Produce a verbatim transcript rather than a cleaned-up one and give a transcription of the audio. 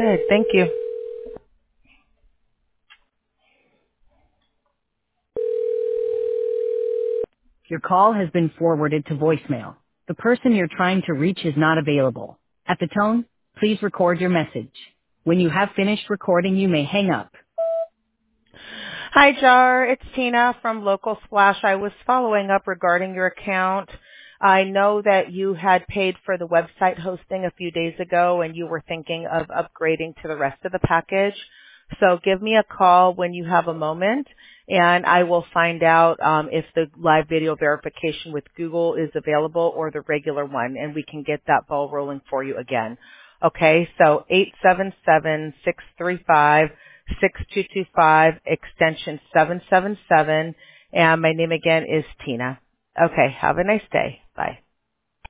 Good. Thank you. Your call has been forwarded to voicemail. The person you're trying to reach is not available. At the tone, please record your message. When you have finished recording, you may hang up. Hi, Jar. It's Tina from Local Splash. I was following up regarding your account. I know that you had paid for the website hosting a few days ago and you were thinking of upgrading to the rest of the package. So give me a call when you have a moment and I will find out um, if the live video verification with Google is available or the regular one, and we can get that ball rolling for you again. Okay, so eight seven seven, six three five, six two two five, extension seven seven seven, and my name again is Tina. Okay, have a nice day. Bye.